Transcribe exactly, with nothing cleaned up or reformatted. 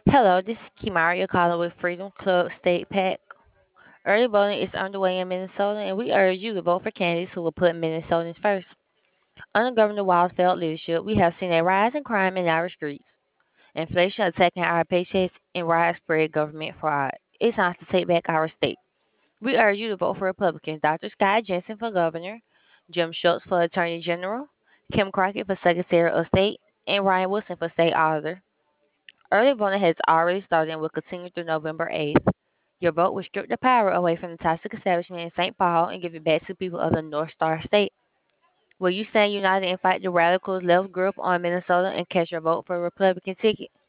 Hello, this is Kimaria calling with Freedom Club State PAC. Early voting is underway in Minnesota, and we urge you to vote for candidates who will put Minnesotans first. Under Governor Wildfeld leadership, we have seen a rise in crime in our streets, inflation attacking our paychecks, and widespread government fraud. It's time to take back our state. We urge you to vote for Republicans Doctor Scott Jensen for governor, Jim Schultz for attorney general, Kim Crockett for secretary of state, and Ryan Wilson for state auditor. Early voting has already started and will continue through November eighth. Your vote will strip the power away from the toxic establishment in Saint Paul and give it back to people of the North Star State. Will you stand united and fight the radicals left group on Minnesota and cast your vote for a Republican ticket?